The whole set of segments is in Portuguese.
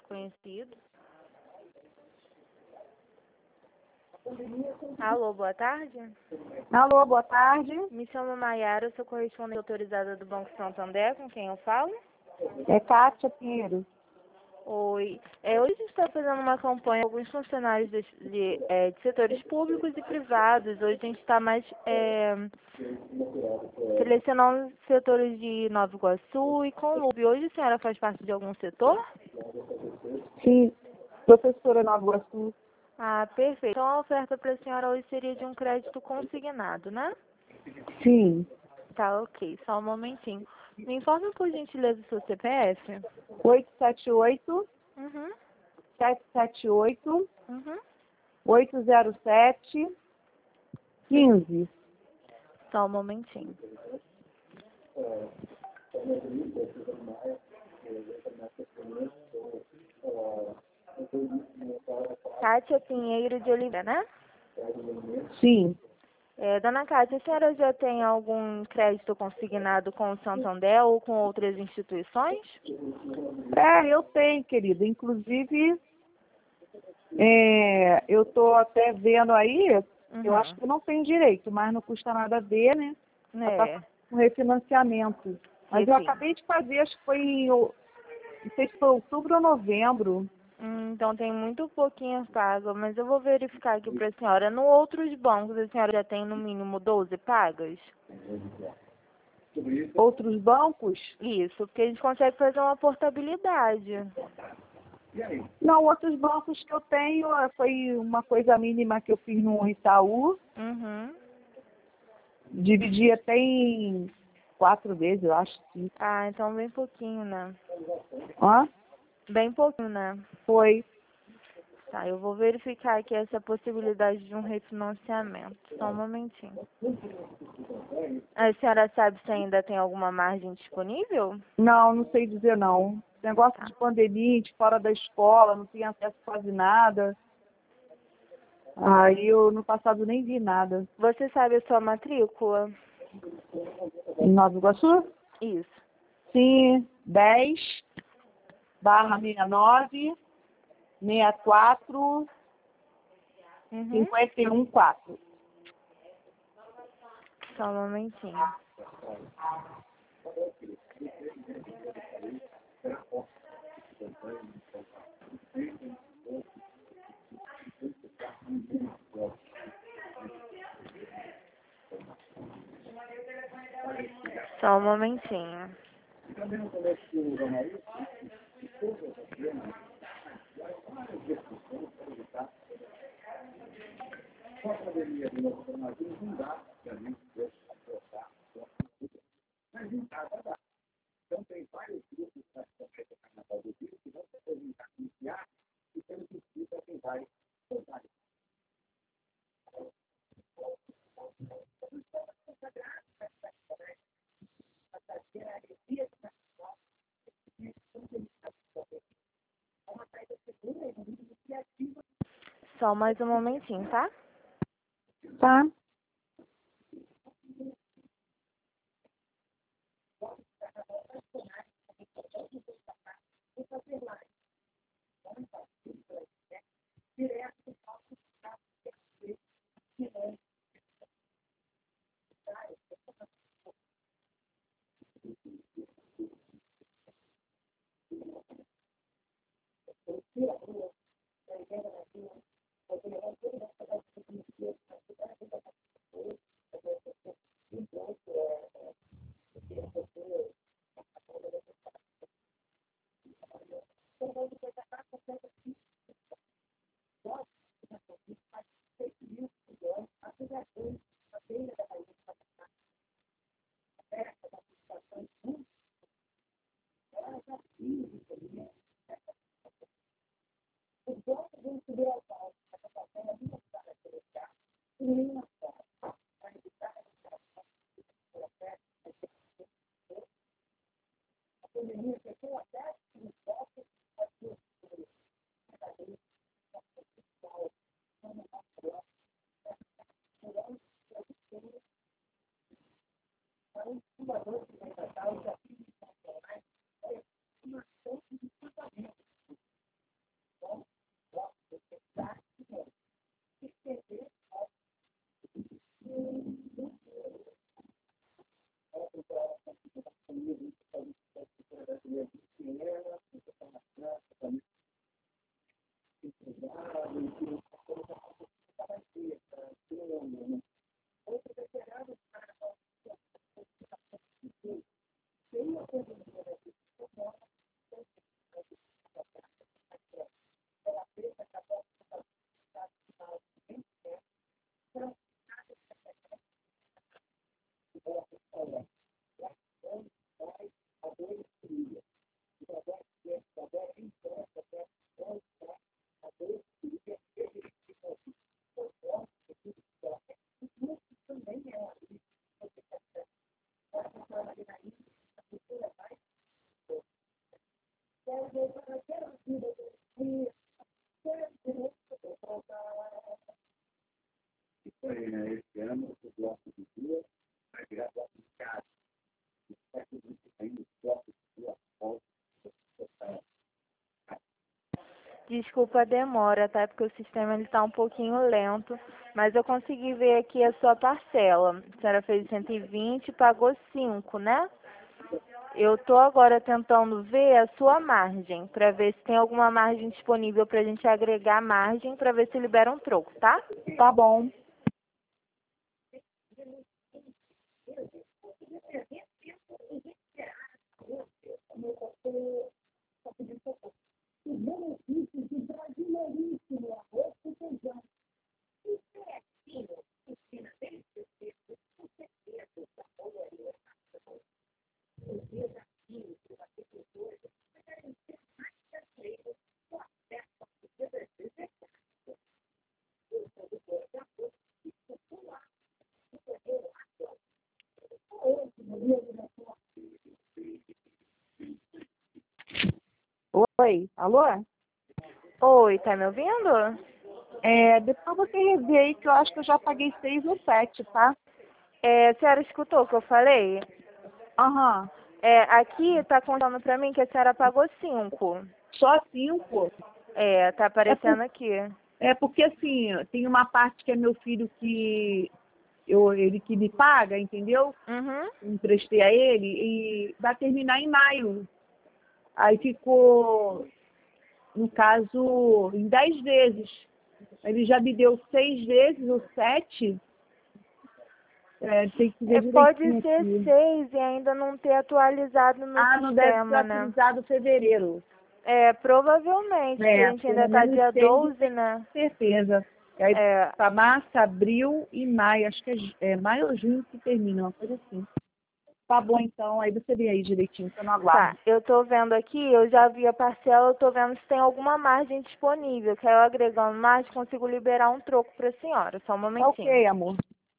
desconhecido. Alô, boa tarde. Alô, boa tarde. Me chamo Maiara, sou correspondente autorizada do Banco Santander, com quem eu falo? É Kátia Pinheiro. Oi. Hoje a gente está fazendo uma campanha com alguns funcionários de setores públicos e privados. Hoje a gente está mais selecionando setores de Nova Iguaçu e Conlube. Hoje a senhora faz parte de algum setor? Sim, professora Nova Iguaçu. Ah, perfeito. Então a oferta para a senhora hoje seria de um crédito consignado, né? Sim. Tá, ok. Só um momentinho. Me informe, por gentileza, o seu CPF. 878 Uhum, 778 uhum. 807 15. Só um momentinho. Kátia Pinheiro de Oliveira, né? Sim. Dona Kátia, a senhora já tem algum crédito consignado com o Santander ou com outras instituições? Eu tenho, querida. Inclusive, eu estou até vendo aí, eu acho que eu não tenho direito, mas não custa nada ver, né? É, Um refinanciamento. Mas eu refim. acabei de fazer, acho que foi não sei se foi outubro ou novembro. Então tem muito pouquinho pago, mas eu vou verificar aqui para a senhora. No outros bancos, a senhora já tem no mínimo 12 pagas? Outros bancos? Isso, porque a gente consegue fazer uma portabilidade. Não, outros bancos que eu tenho, foi uma coisa mínima que eu fiz no Itaú. Uhum. Dividi até em 4 vezes, eu acho. 5. Ah, então bem pouquinho, né? Hã? Bem pouquinho, né? Foi. Tá, eu vou verificar aqui essa possibilidade de um refinanciamento. Só um momentinho. A senhora sabe se ainda tem alguma margem disponível? Não, não sei dizer não. Negócio Tá. de pandemia, de fora da escola, não tinha acesso a quase nada. Aí eu no passado nem vi nada. Você sabe a sua matrícula? Em Nova Iguaçu? Isso. Sim, 10/69 64 Uhum. 51 4. Só um momentinho. Só um momentinho. Só mais um momentinho, tá? Tá? Desculpa a demora, tá? Porque o sistema ele tá um pouquinho lento, mas eu consegui ver aqui a sua parcela. A senhora fez 120 e pagou 5, né? Eu tô agora tentando ver a sua margem, para ver se tem alguma margem disponível pra gente agregar margem, para ver se libera um troco, tá? Tá bom. Oi, alô? Oi, tá me ouvindo? Depois você revê aí que eu acho que eu já paguei 6 ou 7, tá? A senhora escutou o que eu falei? Aham. Aqui tá contando pra mim que a senhora pagou 5. Só 5? Tá É, aparecendo aqui. porque assim, tem uma parte que é meu filho que ele que me paga, entendeu? Uhum. Emprestei a ele e vai terminar em maio. Aí ficou, no caso, em 10 vezes. Ele já me deu 6 vezes ou 7. Tem que ver Pode direitinho ser aqui. 6 e ainda não ter atualizado no Não deve ter sistema, né? atualizado fevereiro. Provavelmente, porque a gente ainda Pelo tá menos dia 6 eu 12, tenho né? certeza. Aí É, tá março, abril e maio. Acho que é maio ou junho que termina, uma coisa assim. Tá bom, então. Aí você vê aí direitinho, que eu não aguardo. tá. Eu tô vendo aqui, eu já vi a parcela, eu tô vendo se tem alguma margem disponível, que aí eu agregando mais consigo liberar um troco pra senhora. Só um Tá momentinho. ok, amor.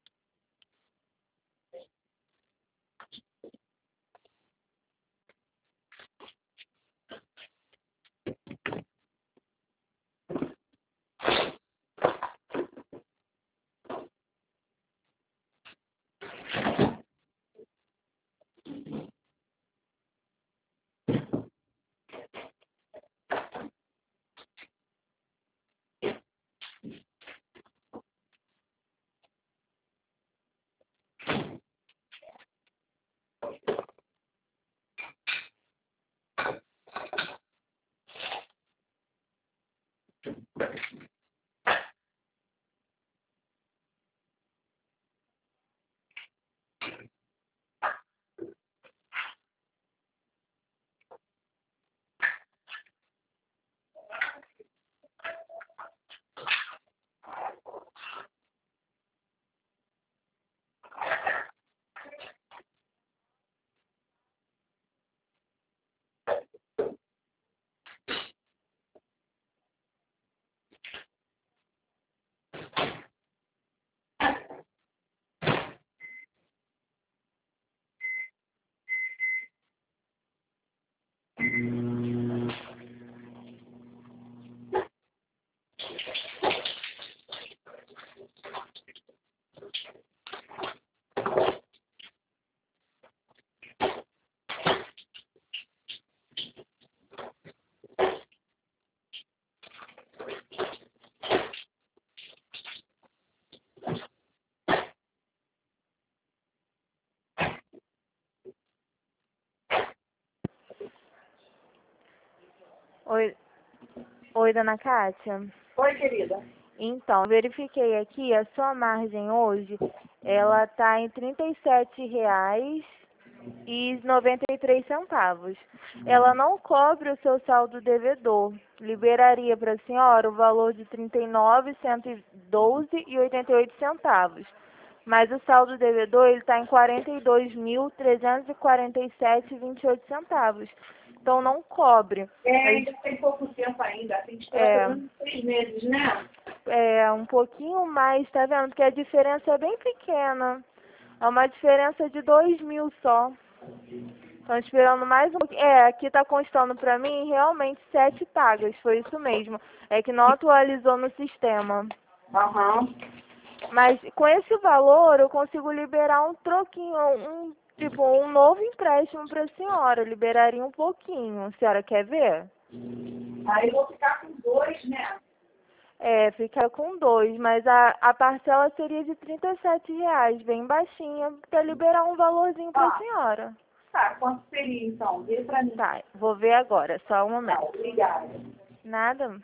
Oi, oi, dona Kátia. Oi, querida. Então, verifiquei aqui, a sua margem hoje, ela tá em R$ 37,93. Ela não cobre o seu saldo devedor. Liberaria para a senhora o valor de R$ 39.112,88. Mas o saldo devedor ele está em R$ 42.347,28. Então não cobre. Ainda tem pouco tempo ainda. Tem que esperar É, pelo menos 6 meses, né? um pouquinho mais, tá vendo? Porque a diferença é bem pequena. É uma diferença de 2.000 só. Estão esperando mais um pouquinho. É, aqui tá constando pra mim realmente 7 pagas, foi isso mesmo. É que não atualizou no sistema. Aham. Mas com esse valor eu consigo liberar um troquinho, tipo, um novo empréstimo pra senhora. Eu liberaria um pouquinho. A senhora quer ver? Aí eu vou ficar com 2, né? É, fica com 2, mas a parcela seria de R$ 37, bem baixinha, para liberar um valorzinho para a Tá. senhora. Tá, quanto seria então? Vê pra mim. Tá, vou ver agora, só um Tá, momento. obrigada. Nada.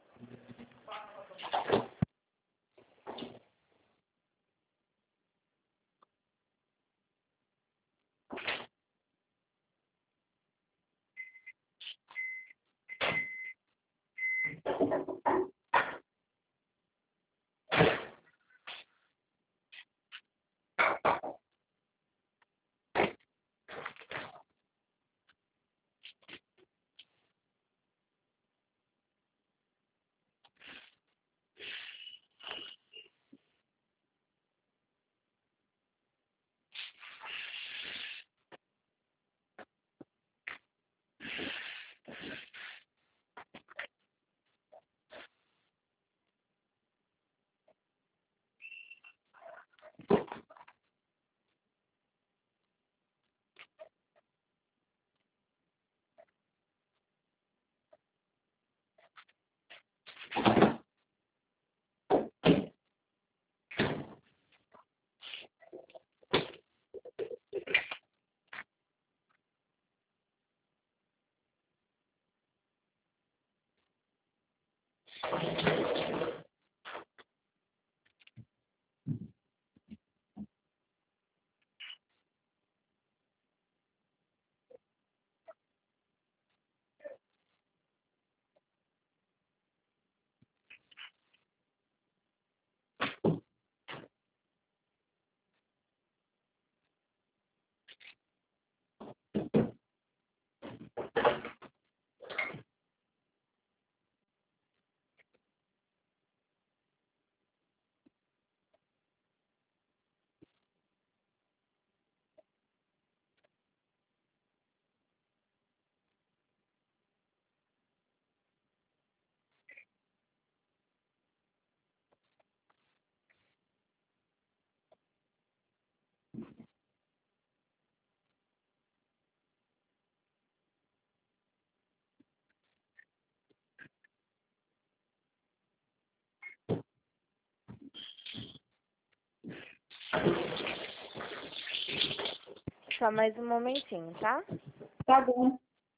Só mais um momentinho, tá? Tá bom.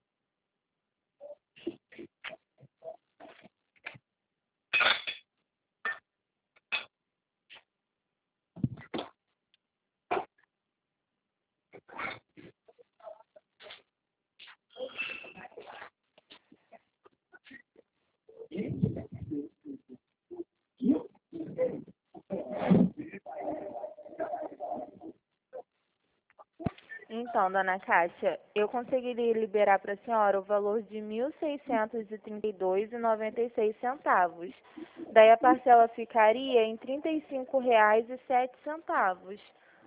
Então, dona Kátia, eu conseguiria liberar para a senhora o valor de R$ 1.632,96. Daí a parcela ficaria em R$ 35,07.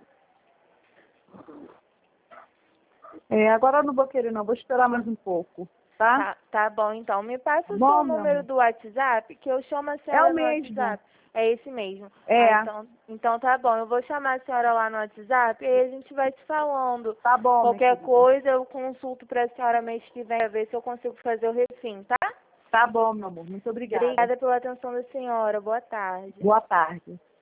É, agora eu não vou querer não, vou esperar mais um pouco, tá? Tá bom, então. Me passa o seu Bom, meu número amor. do WhatsApp, que eu chamo a É o senhora no mesmo. WhatsApp. É esse mesmo. É, Ah, então tá bom. Eu vou chamar a senhora lá no WhatsApp e aí a gente vai se falando. tá bom, minha Qualquer querida. coisa eu consulto para a senhora mês que vem pra ver se eu consigo fazer o refim, tá? Tá bom, meu amor. Muito obrigada. Obrigada pela atenção da senhora. Boa tarde. Boa tarde.